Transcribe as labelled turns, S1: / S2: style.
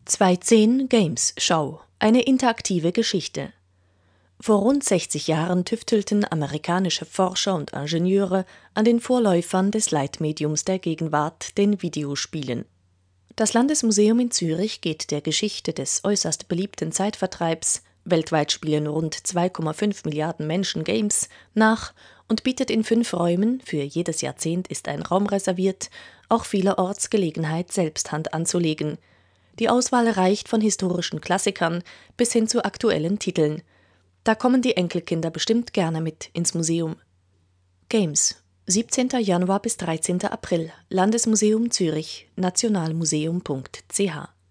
S1: 210 Games Show – eine interaktive Geschichte. Vor rund 60 Jahren tüftelten amerikanische Forscher und Ingenieure an den Vorläufern des Leitmediums der Gegenwart, den Videospielen. Das Landesmuseum in Zürich geht der Geschichte des äußerst beliebten Zeitvertreibs – weltweit spielen rund 2,5 Milliarden Menschen Games – nach und bietet in 5 Räumen, für jedes Jahrzehnt ist ein Raum reserviert, auch vielerorts Gelegenheit, selbst Hand anzulegen. Die Auswahl reicht von historischen Klassikern bis hin zu aktuellen Titeln. Da kommen die Enkelkinder bestimmt gerne mit ins Museum. Games, 17. Januar bis 13. April, Landesmuseum Zürich, nationalmuseum.ch